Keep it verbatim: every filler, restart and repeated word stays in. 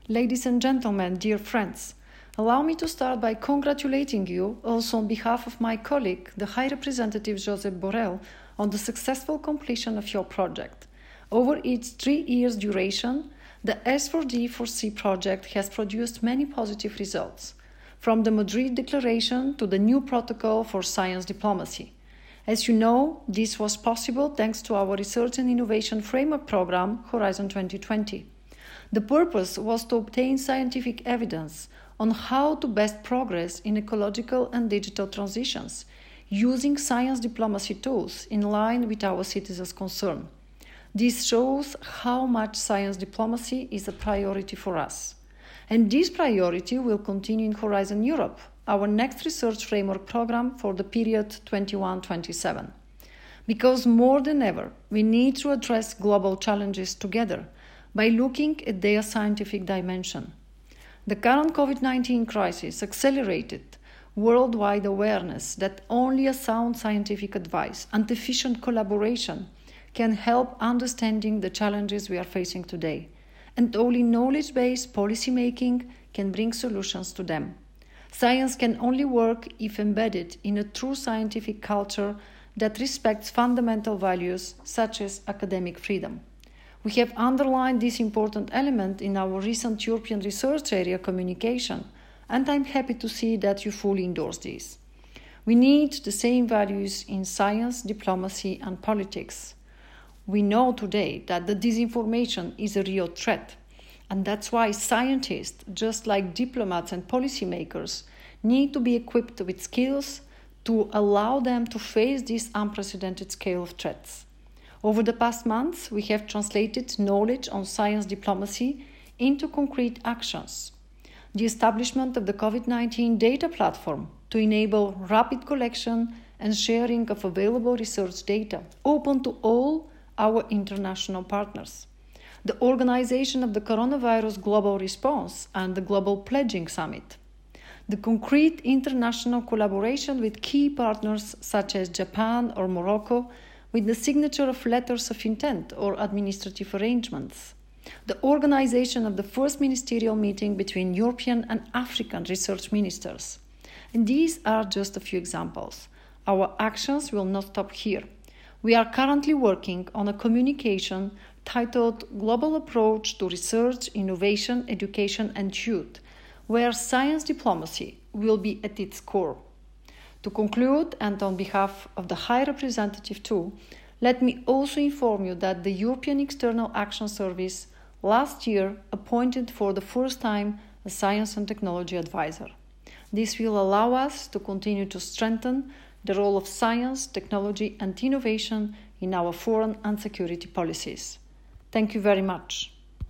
Ladies and gentlemen, dear friends, allow me to start by congratulating you also on behalf of my colleague, the High Representative Josep Borrell, on the successful completion of your project. Over its three years duration, the S four D four C project has produced many positive results, from the Madrid Declaration to the new protocol for science diplomacy. As you know, this was possible thanks to our Research and Innovation Framework Programme, Horizon twenty twenty. The purpose was to obtain scientific evidence on how to best progress in ecological and digital transitions, using science diplomacy tools in line with our citizens' concern. This shows how much science diplomacy is a priority for us. And this priority will continue in Horizon Europe, our next research framework program for the period twenty-one twenty-seven. Because more than ever, we need to address global challenges together by looking at their scientific dimension. The current COVID nineteen crisis accelerated worldwide awareness that only a sound scientific advice and efficient collaboration can help understanding the challenges we are facing today, and only knowledge-based policymaking can bring solutions to them. Science can only work if embedded in a true scientific culture that respects fundamental values such as academic freedom. We have underlined this important element in our recent European Research Area communication, and I'm happy to see that you fully endorse this. We need the same values in science, diplomacy, and politics. We know today that the disinformation is a real threat, and that's why scientists, just like diplomats and policymakers, need to be equipped with skills to allow them to face this unprecedented scale of threats. Over the past months, we have translated knowledge on science diplomacy into concrete actions. The establishment of the COVID nineteen data platform to enable rapid collection and sharing of available research data, open to all our international partners. The organization of the Coronavirus Global Response and the Global Pledging Summit. The concrete international collaboration with key partners such as Japan or Morocco, with the signature of letters of intent or administrative arrangements. The organization of the first ministerial meeting between European and African research ministers. And these are just a few examples. Our actions will not stop here. We are currently working on a communication titled Global Approach to Research, Innovation, Education and Youth, where science diplomacy will be at its core. To conclude, and on behalf of the High Representative too, let me also inform you that the European External Action Service last year appointed for the first time a Science and Technology Advisor. This will allow us to continue to strengthen the role of science, technology and innovation in our foreign and security policies. Thank you very much.